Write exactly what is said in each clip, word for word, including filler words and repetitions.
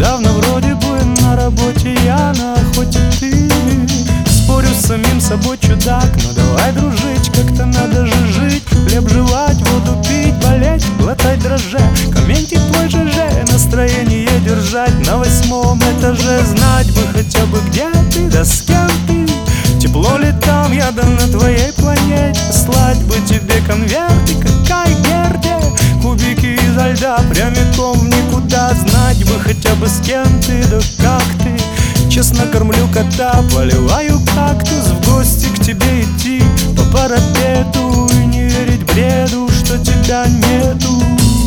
Недавно вроде бы на работе я, на охоте ты. Спорю с самим собой, чудак, но давай дружить, как-то надо же жить. Хлеб жевать, воду пить, болеть, глотать дрожжи. Комменти твой ЖЖ, настроение держать на восьмом этаже. Знать бы хотя бы, где ты, да с кем ты. Тепло ли там, я да на твоей планете. Слать бы тебе конверты, какая герде. Кубики изо льда прямиком в никуда. Знать бы хотя бы, с кем ты, да как ты. Честно кормлю кота, поливаю кактус. В гости к тебе идти по парапету и не верить бреду, что тебя нету.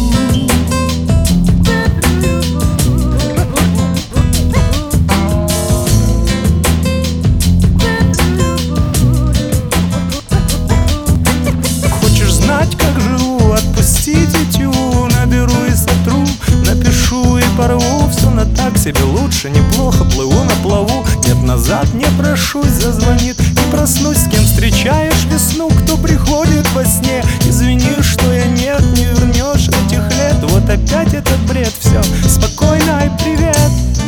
Хочешь знать, как живу? Отпусти тетю, наберу и сотру, напишу и порву. Все на так себе, лучше, неплохо, плыву на плаву. Нет, назад не прошусь, зазвонит и проснусь. С кем встречаешь весну, кто приходит во сне. Извини, что я нет, не вернешь этих лет. Вот опять этот бред, все, спокойно и привет.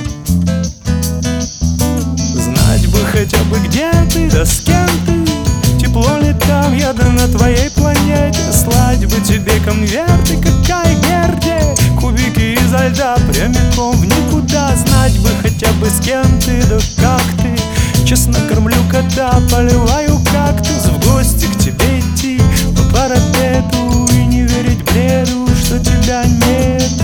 Знать бы хотя бы, где ты, да с кем ты. Тепло ли там, я да на твоей планете. Слать бы тебе конверты, какая герде. Кубики изо льда прямиком в никуда. Знать бы хотя бы, с кем ты, да как ты. Честно кормлю кота, поливаю кактус. В гости к тебе идти по парапету и не верить бреду, что тебя нету.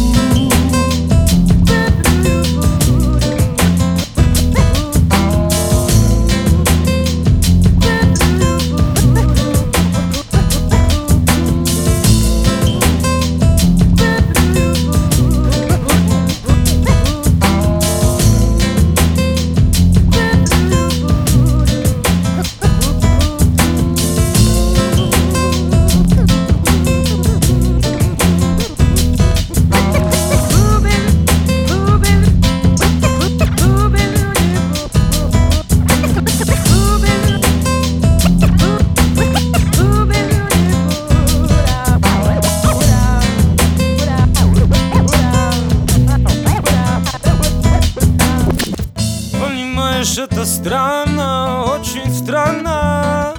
Это странно, очень странно,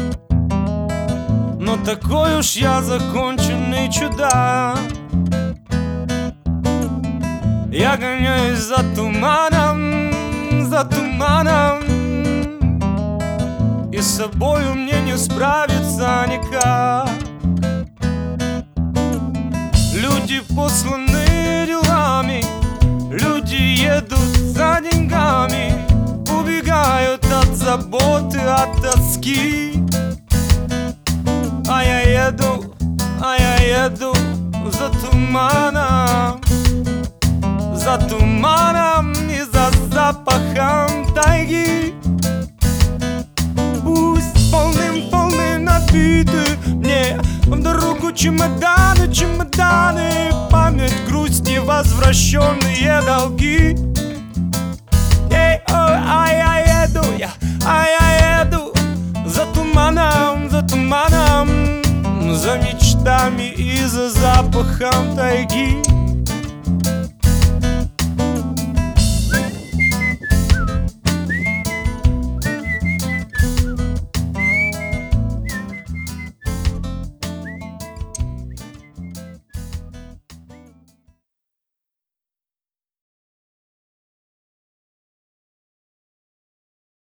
но такой уж я законченный чудак. Я гоняюсь за туманом, за туманом, и с собою мне не справиться никак. Люди посланы делами, люди едут за деньгами, убегают от заботы, от тоски. А я еду, а я еду за туманом, за туманом и за запахом тайги. Пусть полным-полным набиты мне в дорогу чемоданы, чемоданы. Память, грусть, невозвращенные долги. Эй, ой, а я еду, я, а я еду за туманом, за туманом, за мечтами и за запахом тайги.